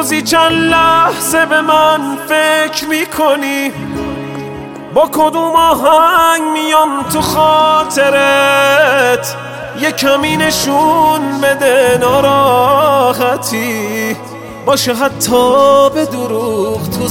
روزی چند لحظه به من فکر میکنی با کدوم آهنگ میام تو خاطرت؟ یه کمی نشون بده ناراحتی باشه حتی به دروغ تو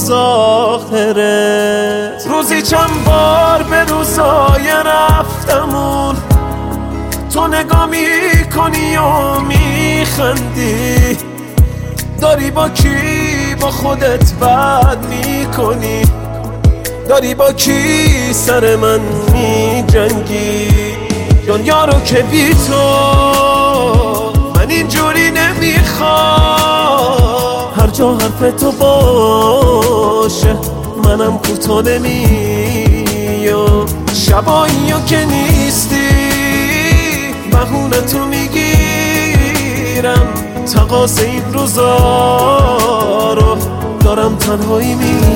ظاهرت. روزی چند بار به روزای رفتمون تو نگاه میکنی و میخندی، داری با کی با خودت بد میکنی، داری با کی سر من میجنگی. دنیا رو که بی تو من اینجوری نمیخوام، هر جا حرف تو باشه منم کوتاه نمیام. شباییو که نیستی بهونه تو میگیرم، تقاص این روزا رو دارم تنهایی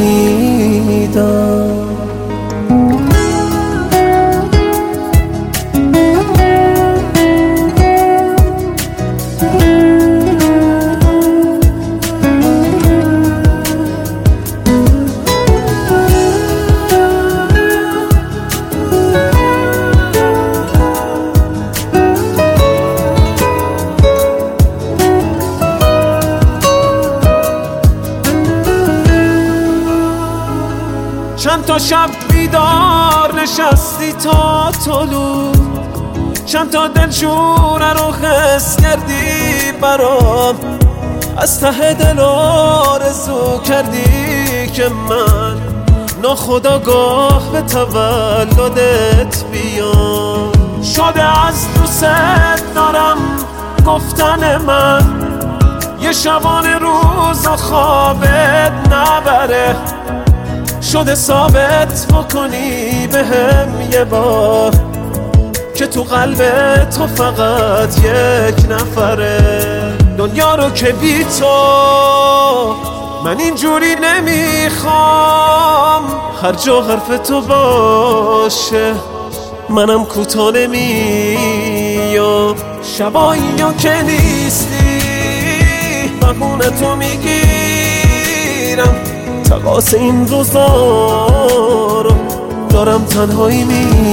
میدم. چند تا شب بیدار نشستی تا طلوع، چند تا دلشوره رو حس کردی برام، از ته دل آرزو کردی که من ناخودآگاه به تولدت بیام. شده از دوست دارم گفتن من یه شبانه روز و خوابت نبره، شده ثابت بکنی بهم یه بار که تو قلب تو فقط یک نفره. دنیا رو که بی تو من اینجوری نمیخوام، هر جا حرف تو باشه منم کوتاه نمیام. شبایی که نیستی بهونه تو میگیرم، تقاص این روزا رو دارم تنهایی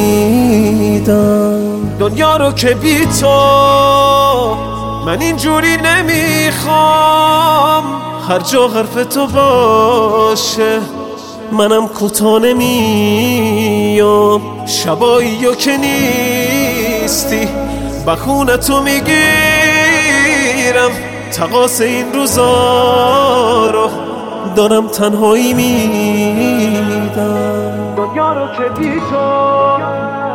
میدم. دنیا رو که بی تو من اینجوری نمیخوام، هر جا حرف تو باشه منم کوتاه نمیام. شبایی که نیستی بهونه تو میگیرم، تقاص این روزا رو دارم تنهایی میدم. دنیا رو که بی تو